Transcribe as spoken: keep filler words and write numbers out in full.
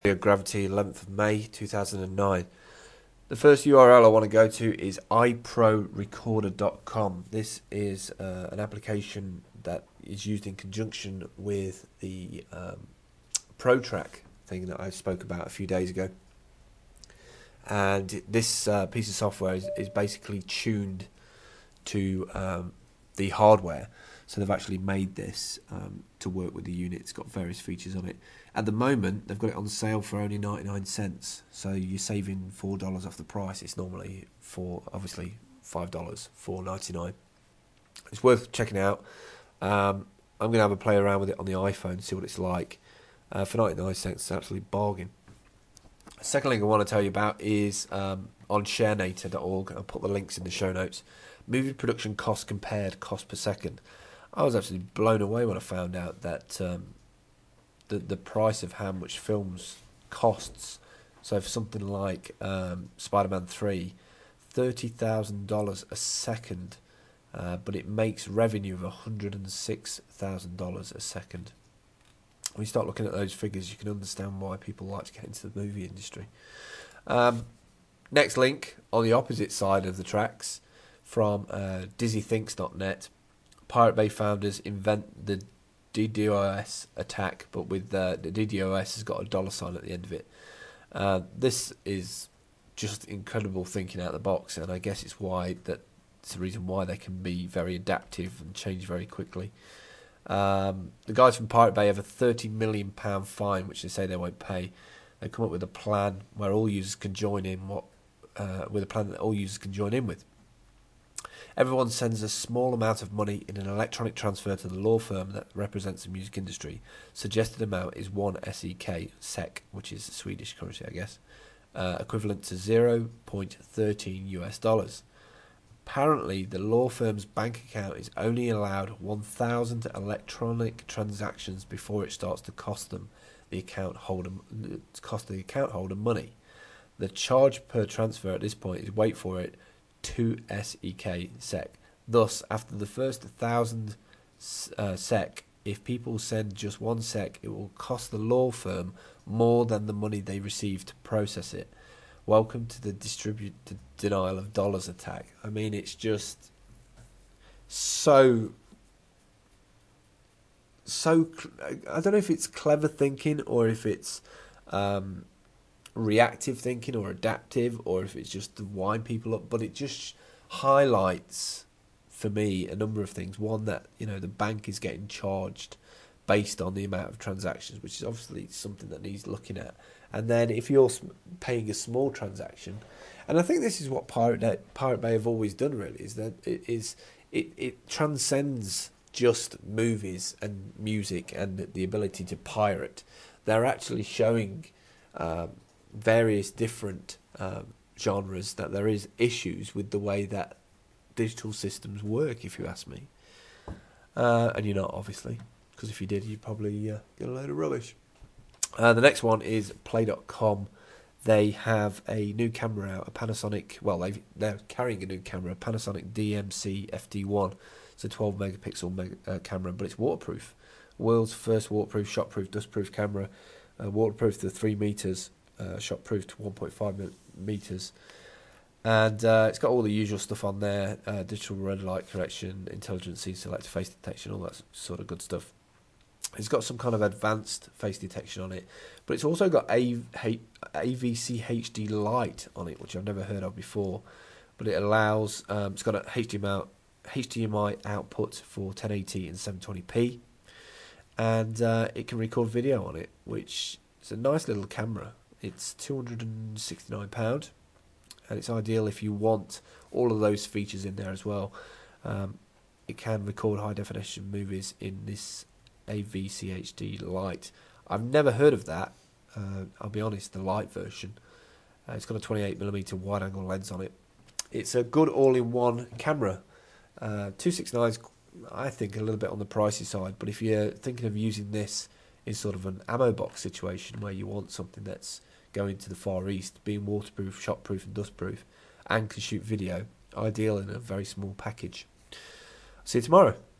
Gravity, eleventh of May two thousand nine. The first U R L I want to go to is i pro recorder dot com. This is uh, an application that is used in conjunction with the um, ProTrack thing that I spoke about a few days ago. And this uh, piece of software is, is basically tuned to um, the hardware. So they've actually made this um, to work with the unit. It's got various features on it. At the moment, they've got it on sale for only ninety-nine cents. So you're saving four dollars off the price. It's normally for obviously five dollars, four ninety-nine. It's worth checking out. Um, I'm going to have a play around with it on the iPhone, see what it's like. Uh, for ninety-nine cents, it's absolutely bargain. Second thing I want to tell you about is um, on sharenator dot org. I'll put the links in the show notes. Movie production cost compared, cost per second. I was actually blown away when I found out that um, the the price of how much films costs. So for something like um, Spider-Man three, thirty thousand dollars a second, uh, but it makes revenue of one hundred six thousand dollars a second. When you start looking at those figures, you can understand why people like to get into the movie industry. Um, next link, on the opposite side of the tracks, from uh, dizzy thinks dot net. Pirate Bay founders invent the DDoS attack, but with uh, the DDoS has got a dollar sign at the end of it. Uh, this is just incredible thinking out of the box, and I guess it's why that it's the reason why they can be very adaptive and change very quickly. Um, the guys from Pirate Bay have a thirty million pound fine, which they say they won't pay. They come up with a plan where all users can join in. What uh, with a plan that all users can join in with. Everyone sends a small amount of money in an electronic transfer to the law firm that represents the music industry. Suggested amount is one S E K, SEK, which is Swedish currency, I guess, uh, equivalent to zero point one three U S dollars. Apparently, the law firm's bank account is only allowed one thousand electronic transactions before it starts to cost them the account holder cost the account holder money. The charge per transfer at this point is, wait for it, two S E K SEK. Thus, after the first one thousand uh, SEK, if people send just one SEK, it will cost the law firm more than the money they receive to process it. Welcome to the distributed denial of dollars attack. I mean, it's just so, so, I don't know if it's clever thinking or if it's um, reactive thinking or adaptive or if it's just to wind people up, but it just highlights for me a number of things. One, that, you know, the bank is getting charged based on the amount of transactions, which is obviously something that needs looking at. And then if you're paying a small transaction, and I think this is what Pirate Bay, Pirate Bay have always done, really, is that it is it, it transcends just movies and music and the ability to pirate. They're actually showing um, various different um, genres that there is issues with the way that digital systems work, if you ask me. Uh, and you're not, obviously, because if you did, you'd probably uh, get a load of rubbish. Uh, the next one is play dot com. They have a new camera out, a Panasonic, well, they've, they're carrying a new camera, a Panasonic D M C F D one. It's a twelve megapixel mega, uh, camera, but it's waterproof. World's first waterproof, shotproof, dustproof camera. Uh, waterproof to three meters, uh, shotproof to one point five meters. And uh, it's got all the usual stuff on there, uh, digital red light correction, intelligent scene select, face detection, all that sort of good stuff. It's got some kind of advanced face detection on it, but it's also got A V C H D light on it, which I've never heard of before. But it allows, um, it's got a H D M I, H D M I output for ten eighty and seven twenty p, and uh, it can record video on it, which is a nice little camera. It's two hundred sixty-nine pounds, and it's ideal if you want all of those features in there as well. Um, it can record high definition movies in this A V C H D light. I've never heard of that. Uh, I'll be honest, the light version. Uh, it's got a twenty-eight millimeter wide angle lens on it. It's a good all-in-one camera. Uh, two sixty-nine is, I think, a little bit on the pricey side, but if you're thinking of using this in sort of an ammo box situation where you want something that's going to the Far East, being waterproof, shotproof and dustproof, and can shoot video, ideal in a very small package. See you tomorrow.